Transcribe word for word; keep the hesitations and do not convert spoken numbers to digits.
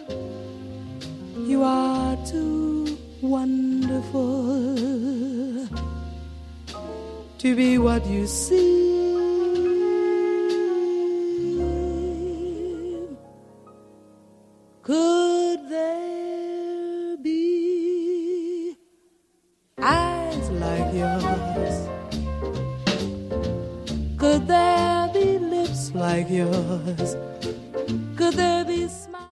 You are too wonderful to be what you seem. Could there be eyes like yours? Could there be lips like yours? Could there be